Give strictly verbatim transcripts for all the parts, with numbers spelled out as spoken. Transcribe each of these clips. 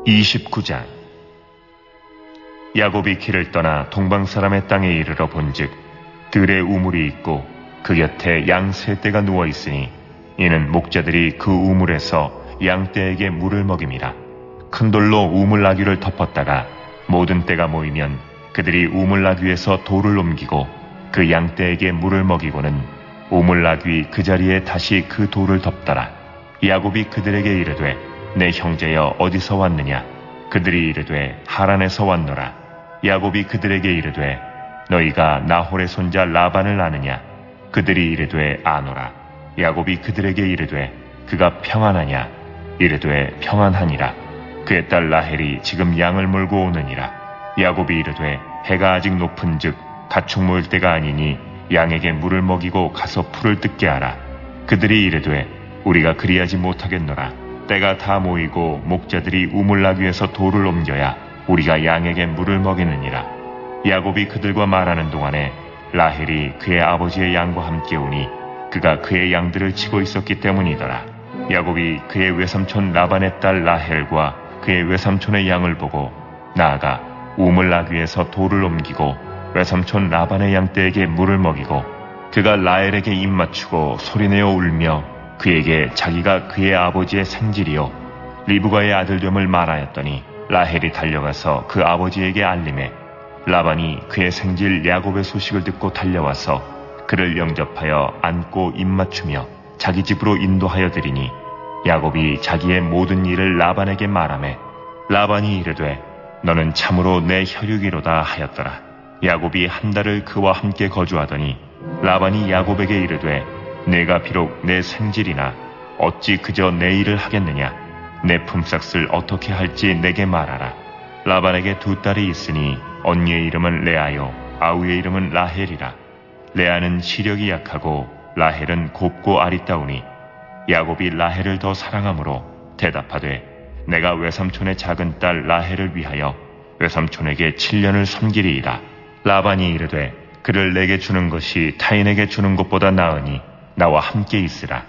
이십구 장. 야곱이 길을 떠나 동방사람의 땅에 이르러 본즉 들에 우물이 있고 그 곁에 양 세 떼가 누워 있으니 이는 목자들이 그 우물에서 양 떼에게 물을 먹임이라. 큰 돌로 우물 나귀를 덮었다가 모든 떼가 모이면 그들이 우물 나귀에서 돌을 옮기고 그 양 떼에게 물을 먹이고는 우물 나귀 그 자리에 다시 그 돌을 덮더라. 야곱이 그들에게 이르되 내 형제여 어디서 왔느냐? 그들이 이르되 하란에서 왔노라. 야곱이 그들에게 이르되 너희가 나홀의 손자 라반을 아느냐? 그들이 이르되 아노라. 야곱이 그들에게 이르되 그가 평안하냐? 이르되 평안하니라. 그의 딸 라헬이 지금 양을 몰고 오느니라. 야곱이 이르되 해가 아직 높은즉 가축 모일 때가 아니니 양에게 물을 먹이고 가서 풀을 뜯게 하라. 그들이 이르되 우리가 그리하지 못하겠노라. 때가 다 모이고 목자들이 우물 나귀에서 돌을 옮겨야 우리가 양에게 물을 먹이느니라. 야곱이 그들과 말하는 동안에 라헬이 그의 아버지의 양과 함께 오니 그가 그의 양들을 치고 있었기 때문이더라. 야곱이 그의 외삼촌 라반의 딸 라헬과 그의 외삼촌의 양을 보고 나아가 우물 나귀에서 돌을 옮기고 외삼촌 라반의 양떼에게 물을 먹이고 그가 라헬에게 입 맞추고 소리내어 울며 그에게 자기가 그의 아버지의 생질이요 리브가의 아들됨을 말하였더니 라헬이 달려가서 그 아버지에게 알림해 라반이 그의 생질 야곱의 소식을 듣고 달려와서 그를 영접하여 안고 입 맞추며 자기 집으로 인도하여 드리니 야곱이 자기의 모든 일을 라반에게 말하매 라반이 이르되 너는 참으로 내 혈육이로다 하였더라. 야곱이 한 달을 그와 함께 거주하더니 라반이 야곱에게 이르되 내가 비록 내 생질이나 어찌 그저 내 일을 하겠느냐? 내 품삯을 어떻게 할지 내게 말하라. 라반에게 두 딸이 있으니 언니의 이름은 레아요 아우의 이름은 라헬이라. 레아는 시력이 약하고 라헬은 곱고 아리따우니 야곱이 라헬을 더 사랑하므로 대답하되 내가 외삼촌의 작은 딸 라헬을 위하여 외삼촌에게 칠 년을 섬기리이다. 라반이 이르되 그를 내게 주는 것이 타인에게 주는 것보다 나으니 나와 함께 있으라.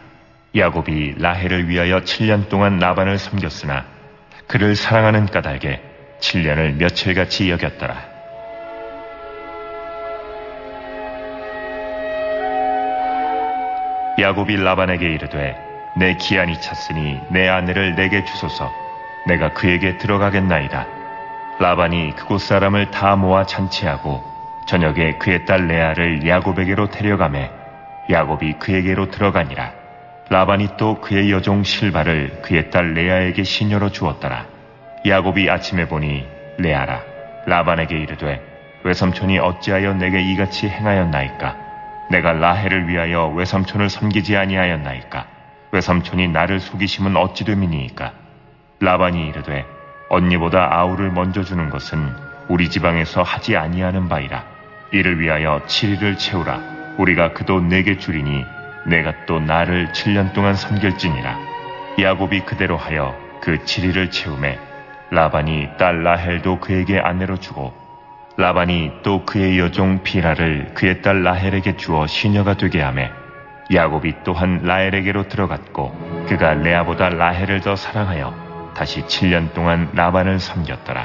야곱이 라헬을 위하여 칠 년 동안 라반을 섬겼으나 그를 사랑하는 까닭에 칠 년을 며칠같이 여겼더라. 야곱이 라반에게 이르되 내 기한이 찼으니 내 아내를 내게 주소서. 내가 그에게 들어가겠나이다. 라반이 그곳 사람을 다 모아 잔치하고 저녁에 그의 딸 레아를 야곱에게로 데려가매 야곱이 그에게로 들어가니라. 라반이 또 그의 여종 실바를 그의 딸 레아에게 시녀로 주었더라. 야곱이 아침에 보니 레아라. 라반에게 이르되 외삼촌이 어찌하여 내게 이같이 행하였나이까? 내가 라헬을 위하여 외삼촌을 섬기지 아니하였나이까? 외삼촌이 나를 속이심은 어찌 됨이니이까? 라반이 이르되 언니보다 아우를 먼저 주는 것은 우리 지방에서 하지 아니하는 바이라. 이를 위하여 칠 일을 채우라. 우리가 그도 내게 주리니 내가 또 나를 칠 년 동안 섬길지니라. 야곱이 그대로 하여 그 칠 일을 채우매 라반이 딸 라헬도 그에게 아내로 주고 라반이 또 그의 여종 비라를 그의 딸 라헬에게 주어 시녀가 되게 하매 야곱이 또한 라헬에게로 들어갔고 그가 레아보다 라헬을 더 사랑하여 다시 칠 년 동안 라반을 섬겼더라.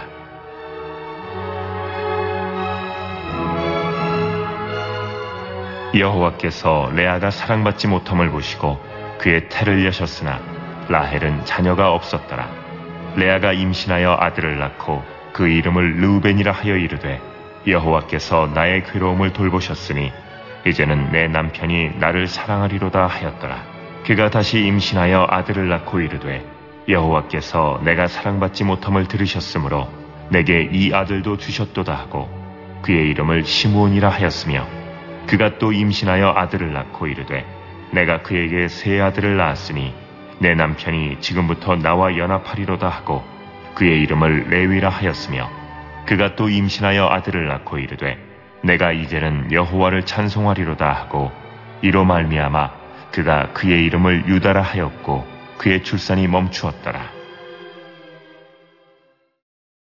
여호와께서 레아가 사랑받지 못함을 보시고 그의 태를 여셨으나 라헬은 자녀가 없었더라. 레아가 임신하여 아들을 낳고 그 이름을 르우벤이라 하여 이르되 여호와께서 나의 괴로움을 돌보셨으니 이제는 내 남편이 나를 사랑하리로다 하였더라. 그가 다시 임신하여 아들을 낳고 이르되 여호와께서 내가 사랑받지 못함을 들으셨으므로 내게 이 아들도 주셨도다 하고 그의 이름을 시므온이라 하였으며 그가 또 임신하여 아들을 낳고 이르되 내가 그에게 세 아들을 낳았으니 내 남편이 지금부터 나와 연합하리로다 하고 그의 이름을 레위라 하였으며 그가 또 임신하여 아들을 낳고 이르되 내가 이제는 여호와를 찬송하리로다 하고 이로 말미암아 그가 그의 이름을 유다라 하였고 그의 출산이 멈추었더라.